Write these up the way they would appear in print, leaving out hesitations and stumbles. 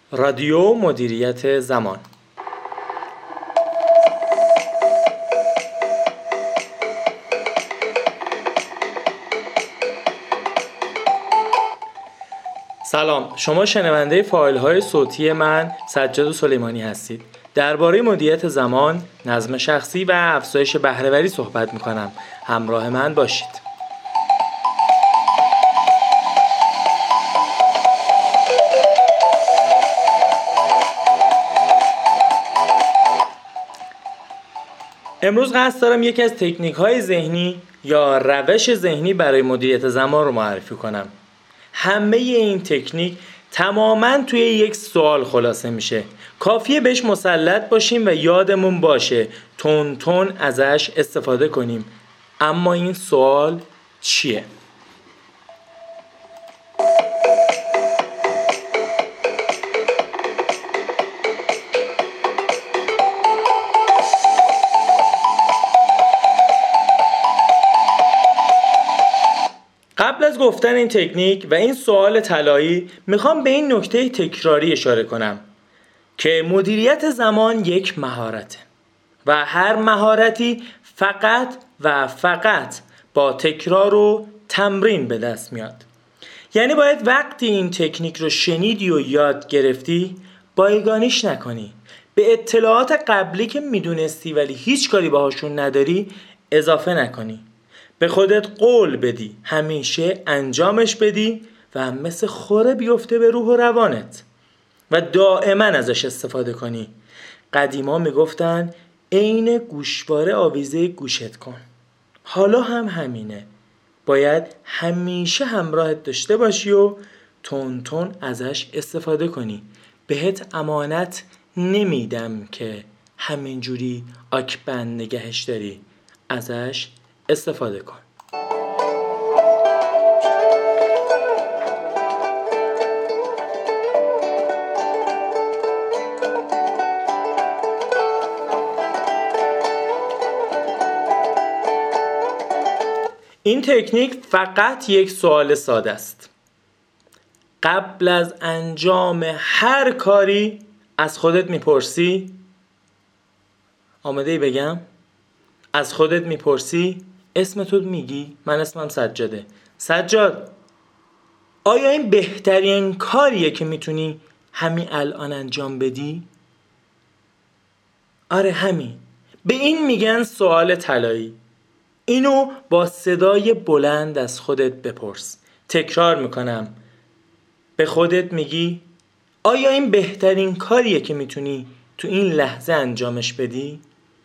رادیو مدیریت زمان. سلام، شما شنونده فایل‌های صوتی من سجاد سلیمانی هستید. درباره مدیریت زمان، نظم شخصی و افزایش بهره‌وری صحبت می‌کنم. همراه من باشید. امروز قصد دارم یکی از تکنیک‌های ذهنی یا روش ذهنی برای مدیریت زمان رو معرفی کنم. همه این تکنیک تماماً توی یک سوال خلاصه میشه. کافیه بهش مسلط باشیم و یادمون باشه تون ازش استفاده کنیم. اما این سوال چیه؟ قبل از گفتن این تکنیک و این سوال طلایی میخوام به این نکته تکراری اشاره کنم که مدیریت زمان یک مهارته و هر مهارتی فقط و فقط با تکرار و تمرین به دست میاد. یعنی باید وقتی این تکنیک رو شنیدی و یاد گرفتی بایگانیش نکنی، به اطلاعات قبلی که میدونستی ولی هیچ کاری باهاشون نداری اضافه نکنی، به خودت قول بدی همیشه انجامش بدی و مثل خوره بیفته به روح و روانت و دائما ازش استفاده کنی. قدیما میگفتن عین گوشواره آویزه گوشت کن. حالا هم همینه، باید همیشه همراهت داشته باشی و تون ازش استفاده کنی. بهت امانت نمیدم که همینجوری آکبند نگهش داری، ازش استفاده کن. این تکنیک فقط یک سوال ساده است. قبل از انجام هر کاری از خودت میپرسی، آماده ای بگم؟ از خودت میپرسی، اسمتو میگی، من اسمم سجاده. سجاد، آیا این بهترین کاریه که میتونی همین الان انجام بدی؟ آره همین. به این میگن سوال طلایی. اینو با صدای بلند از خودت بپرس. تکرار میکنم. به خودت میگی آیا این بهترین کاریه که میتونی تو این لحظه انجامش بدی؟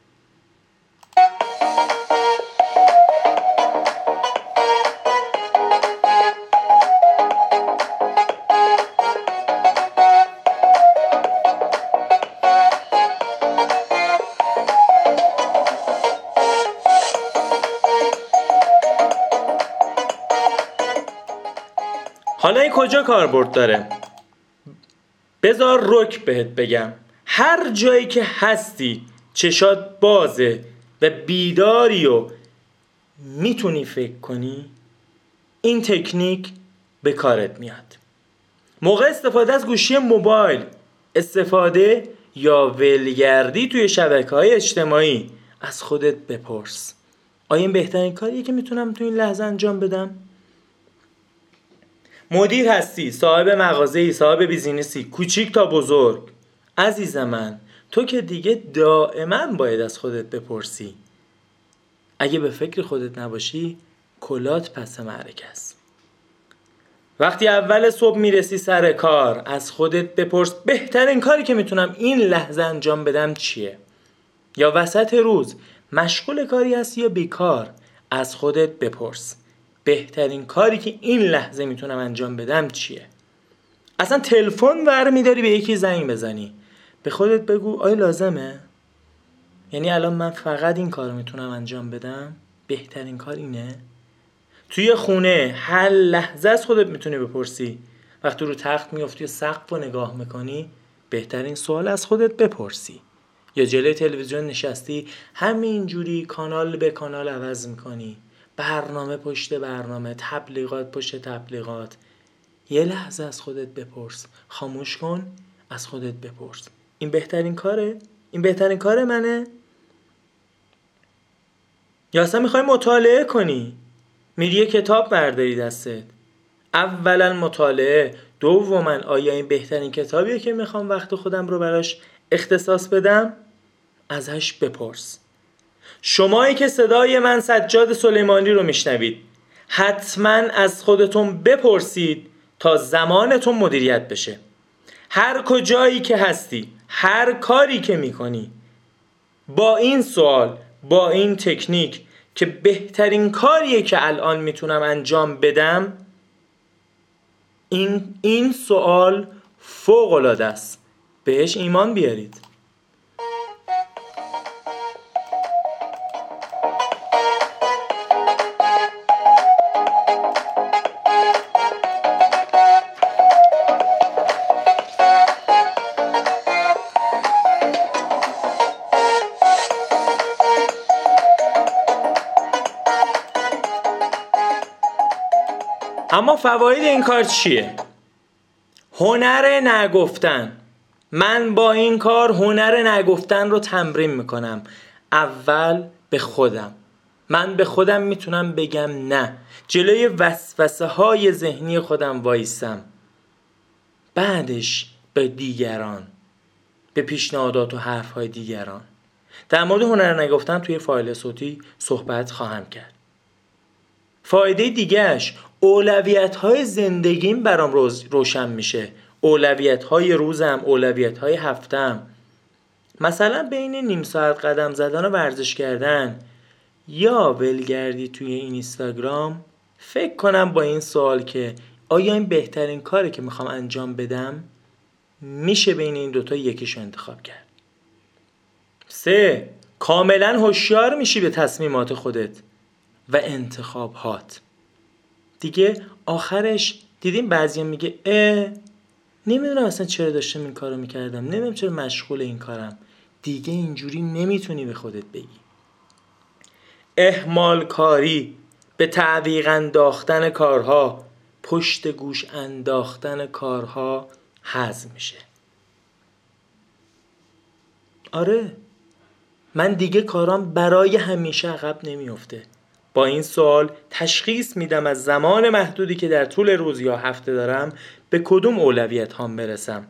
حالا این کجا کاربرد داره؟ بذار رک بهت بگم. هر جایی که هستی چشات بازه و بیداری و میتونی فکر کنی، این تکنیک به کارت میاد. موقع استفاده از گوشی موبایل، استفاده یا ولگردی توی شبکه‌های اجتماعی، از خودت بپرس آیا این بهترین کاریه که میتونم تو این لحظه انجام بدم؟ مدیر هستی، صاحب مغازه‌ای، صاحب بیزینسی، کوچیک تا بزرگ، عزیز من، تو که دیگه دائما باید از خودت بپرسی. اگه به فکر خودت نباشی کلات پس معرکه است. وقتی اول صبح میرسی سر کار از خودت بپرس بهترین کاری که میتونم این لحظه انجام بدم چیه؟ یا وسط روز مشغول کاری هستی یا بیکار، از خودت بپرس بهترین کاری که این لحظه میتونم انجام بدم چیه؟ اصلا تلفن برمی‌داری به یکی زنگ بزنی، به خودت بگو آیا لازمه؟ یعنی الان من فقط این کارو میتونم انجام بدم؟ بهترین کار اینه؟ توی خونه هر لحظه از خودت میتونی بپرسی. وقتی رو تخت میافتی و سقف رو نگاه میکنی بهترین سوال از خودت بپرسی. یا جلوی تلویزیون نشستی همینجوری کانال به کانال عوض میکنی، برنامه پشت برنامه، تبلیغات پشت تبلیغات. یه لحظه از خودت بپرس، خاموش کن، از خودت بپرس این بهترین کاره؟ این بهترین کار منه؟ یا اصلا میخوای مطالعه کنی؟ میری یه کتاب برداری دستت. اولا مطالعه، دوما آیا این بهترین کتابیه که میخوام وقت خودم رو براش اختصاص بدم؟ ازش بپرس. شمایی که صدای من سجاد سلیمانی رو میشنوید، حتما از خودتون بپرسید تا زمانتون مدیریت بشه. هر کجایی که هستی، هر کاری که میکنی، با این سوال، با این تکنیک که بهترین کاریه که الان میتونم انجام بدم، این سوال فوق العاده است. بهش ایمان بیارید. اما فواید این کار چیه؟ هنر نگفتن. من با این کار هنر نگفتن رو تمرین میکنم. اول به خودم. من به خودم میتونم بگم نه. جلوی وسوسه های ذهنی خودم وایسم. بعدش به دیگران، به پیشنهادات و حرف های دیگران. در مورد هنر نگفتن توی فایل صوتی صحبت خواهم کرد. فایده دیگهش، اولویت‌های زندگیم برام روشن میشه. اولویت‌های روزم، اولویت‌های هفتم. مثلا بین نیم ساعت قدم زدن و ورزش کردن یا ولگردی توی اینستاگرام، فکر کنم با این سوال که آیا این بهترین کاری که میخوام انجام بدم، میشه بین این دوتا یکیشو انتخاب کرد. 3. کاملا هوشیار میشی به تصمیمات خودت و انتخابات. دیگه آخرش دیدیم بعضیا میگه نمیدونم اصلا چرا داشتم این کارو میکردم، نمیدونم چرا مشغول این کارم. دیگه اینجوری نمیتونی به خودت بگی. اهمال کاری، به تعویق انداختن کارها، پشت گوش انداختن کارها هضم میشه. آره، من دیگه کارام برای همیشه عقب نمیفته. با این سوال تشخیص میدم از زمان محدودی که در طول روز یا هفته دارم به کدوم اولویت هام برسم.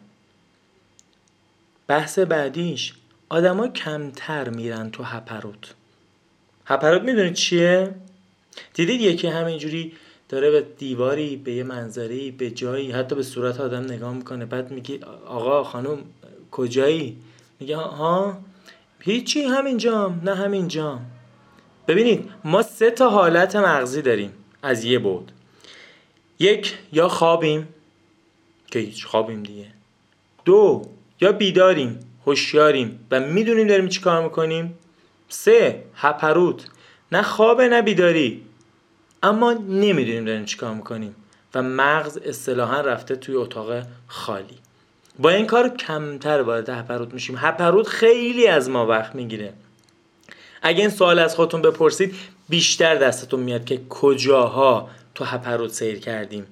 بحث بعدیش، آدما کمتر میرن تو هپروت. هپروت میدونید چیه؟ دیدید یکی همینجوری داره به دیواری، به یه منظری، به جایی، حتی به صورت آدم نگاه میکنه، بعد میگه آقا خانم کجایی؟ میگه ها هیچی، همینجام. نه همینجام. ببینید ما 3 حالت مغزی داریم از یه بعد. 1 یا خوابیم که هیچ خوابیم دیگه. 2 یا بیداریم، هوشیاریم و میدونیم داریم چی کار میکنیم. 3 هپروت، نه خوابه نه بیداری، اما نمیدونیم داریم چی کار میکنیم و مغز اصطلاحاً رفته توی اتاق خالی. با این کار کمتر وارد هپروت میشیم. هپروت خیلی از ما وقت میگیره. اگه این سوال از خودتون بپرسید بیشتر دستتون میاد که کجاها تو هپروت سیر کردیم.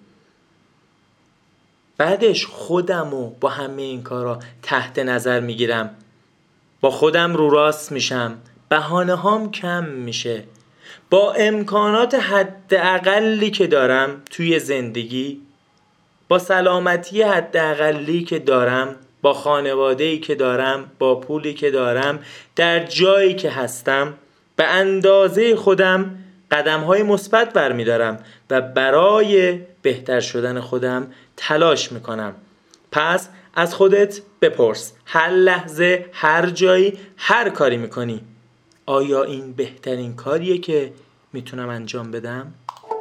بعدش خودمو با همه این کارا تحت نظر میگیرم، با خودم رو راست میشم، بهانه هام کم میشه، با امکانات حداقلی که دارم توی زندگی، با سلامتی حداقلی که دارم، با خانواده‌ای که دارم، با پولی که دارم، در جایی که هستم، به اندازه خودم قدم‌های مثبت برمی‌دارم و برای بهتر شدن خودم تلاش می‌کنم. پس از خودت بپرس، هر لحظه، هر جایی، هر کاری می‌کنی، آیا این بهترین کاریه که میتونم انجام بدم؟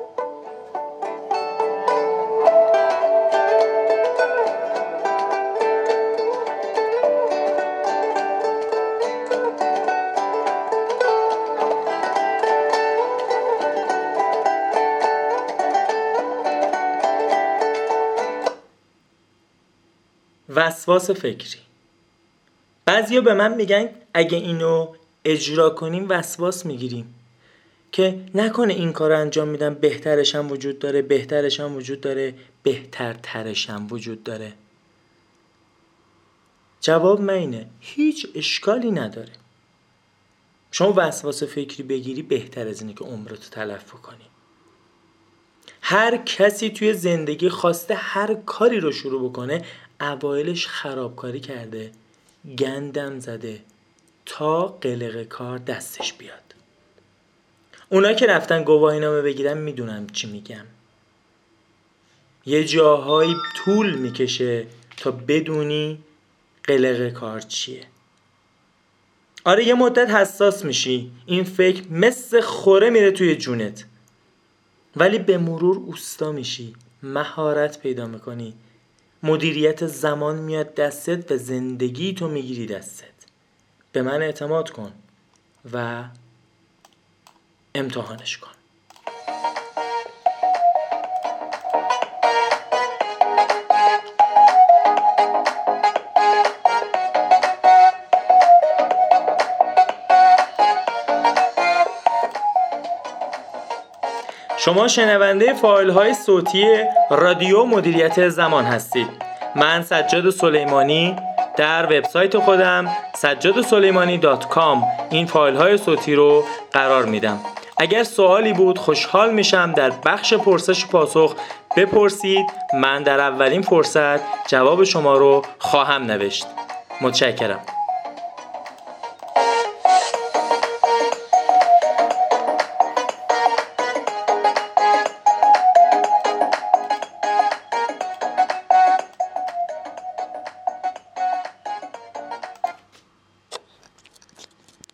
وسواس فکری. بعضیا به من میگن اگه اینو اجرا کنیم وسواس میگیریم که نکنه این کار انجام میدم بهترش هم وجود داره، بهترش هم وجود داره، بهترترش هم وجود داره. جواب من اینه هیچ اشکالی نداره. شما وسواس فکری بگیری بهتر از اینه که عمرتو تلف کنی. هر کسی توی زندگی خواسته هر کاری رو شروع بکنه، اوایلش خرابکاری کرده، گندم زده تا قلق کار دستش بیاد. اونا که رفتن گواهینامه بگیرن میدونم چی میگم. یه جاهایی طول میکشه تا بدونی قلق کار چیه. آره یه مدت حساس میشی، این فکر مثل خوره میره توی جونت، ولی به مرور اوستا میشی، مهارت پیدا میکنی، مدیریت زمان میاد دستت و زندگی تو میگیری دستت. به من اعتماد کن و امتحانش کن. شما شنونده فایل‌های صوتی رادیو مدیریت زمان هستید. من سجاد سلیمانی در وبسایت خودم sajjadsuleimani.com این فایل‌های صوتی رو قرار میدم. اگر سوالی بود خوشحال میشم در بخش پرسش و پاسخ بپرسید. من در اولین فرصت جواب شما رو خواهم نوشت. متشکرم.